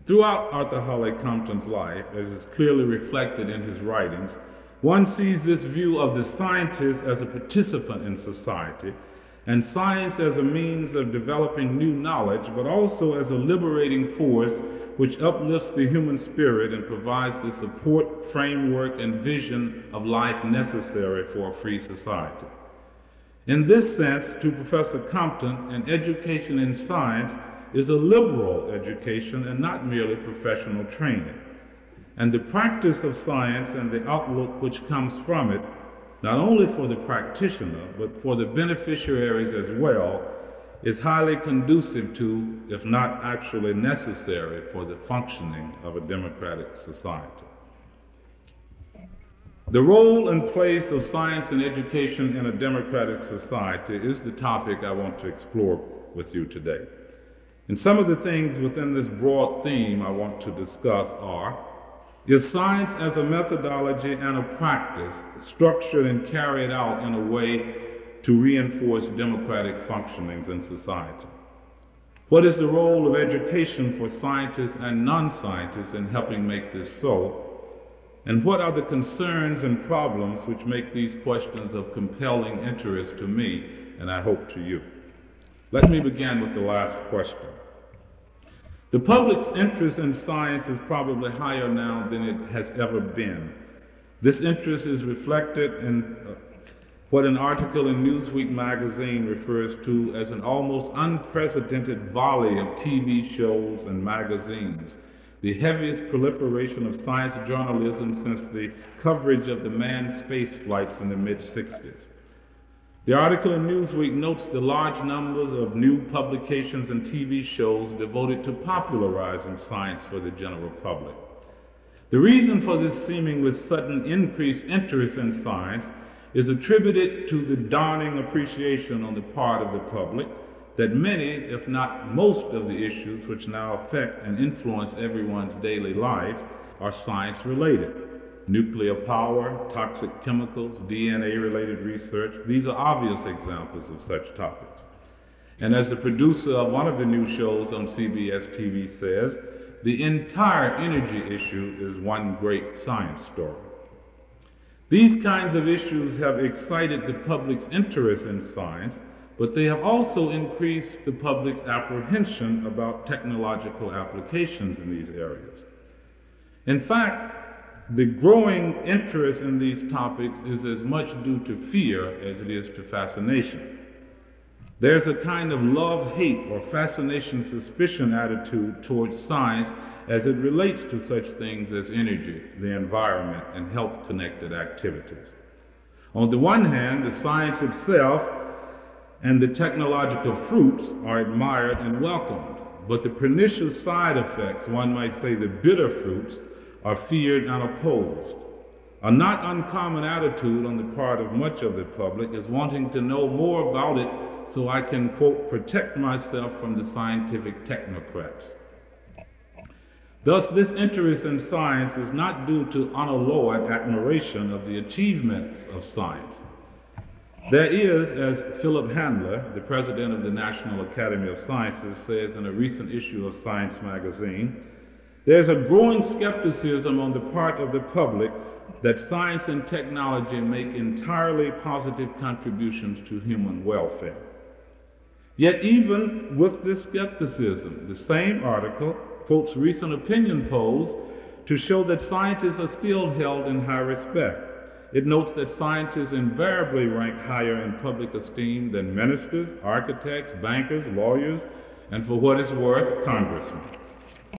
Throughout Arthur Holly Compton's life, as is clearly reflected in his writings, one sees this view of the scientist as a participant in society, and science as a means of developing new knowledge, but also as a liberating force which uplifts the human spirit and provides the support, framework, and vision of life necessary for a free society. In this sense, to Professor Compton, an education in science is a liberal education and not merely professional training. And the practice of science and the outlook which comes from it, not only for the practitioner, but for the beneficiaries as well, is highly conducive to, if not actually necessary, for the functioning of a democratic society. The role and place of science and education in a democratic society is the topic I want to explore with you today. And some of the things within this broad theme I want to discuss are: is science as a methodology and a practice structured and carried out in a way to reinforce democratic functionings in society? What is the role of education for scientists and non-scientists in helping make this so? And what are the concerns and problems which make these questions of compelling interest to me, and I hope to you? Let me begin with the last question. The public's interest in science is probably higher now than it has ever been. This interest is reflected in what an article in Newsweek magazine refers to as an almost unprecedented volley of TV shows and magazines, the heaviest proliferation of science journalism since the coverage of the manned space flights in the mid-60s. The article in Newsweek notes the large numbers of new publications and TV shows devoted to popularizing science for the general public. The reason for this seemingly sudden increased interest in science is attributed to the dawning appreciation on the part of the public that many, if not most, of the issues which now affect and influence everyone's daily life are science-related. Nuclear power, toxic chemicals, DNA-related research, these are obvious examples of such topics. And as the producer of one of the new shows on CBS TV says, the entire energy issue is one great science story. These kinds of issues have excited the public's interest in science, but they have also increased the public's apprehension about technological applications in these areas. In fact, the growing interest in these topics is as much due to fear as it is to fascination. There's a kind of love-hate or fascination-suspicion attitude towards science as it relates to such things as energy, the environment, and health-connected activities. On the one hand, the science itself and the technological fruits are admired and welcomed, but the pernicious side effects, one might say the bitter fruits, are feared and opposed. A not uncommon attitude on the part of much of the public is wanting to know more about it so I can, quote, protect myself from the scientific technocrats. Thus, this interest in science is not due to unalloyed admiration of the achievements of science. There is, as Philip Handler, the president of the National Academy of Sciences, says in a recent issue of Science magazine, there's a growing skepticism on the part of the public that science and technology make entirely positive contributions to human welfare. Yet even with this skepticism, the same article quotes recent opinion polls to show that scientists are still held in high respect. It notes that scientists invariably rank higher in public esteem than ministers, architects, bankers, lawyers, and for what it's worth, congressmen.